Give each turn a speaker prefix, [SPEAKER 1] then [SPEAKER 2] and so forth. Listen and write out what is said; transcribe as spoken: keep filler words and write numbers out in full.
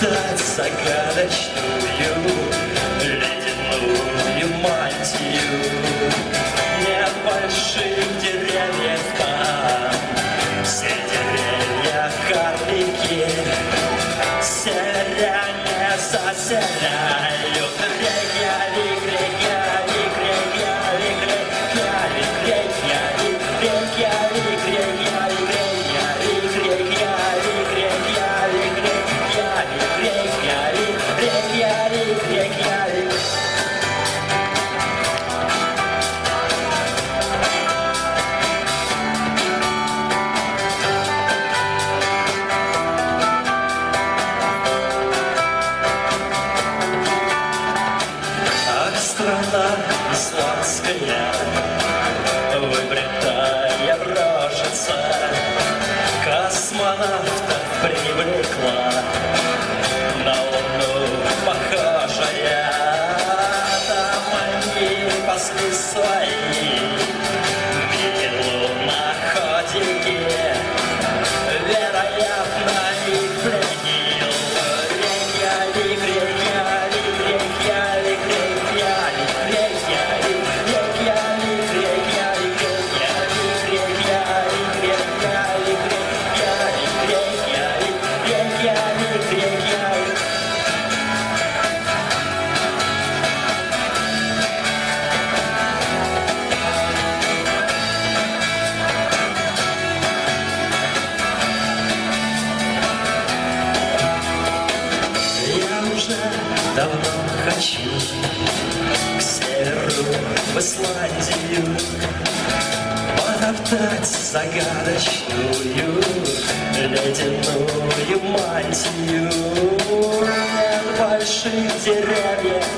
[SPEAKER 1] Подобрать загадочную ледяную мантию небольших деревьев там. Все деревья карлики, северяне заселяют Рейкьявик, Рейкьявик, Рейкьявик, Рейкьявик, Рейкьявик, Рейкьявик, Рейкьявик, Рейкьявик, Рейкьявик, Рейкьявик, Рейкьявик. Страна исландская, выбритая рожица, космонавтов привлекла, на Луну похожая. Там они пасли свои мини-луноходики, вероятно, их пленил Рейкьявик, Рейкьявик, Рейкьявик, Рейкьявик. Давно хочу к северу, в Исландию, подобрать загадочную ледяную мантию. Нет больших деревьев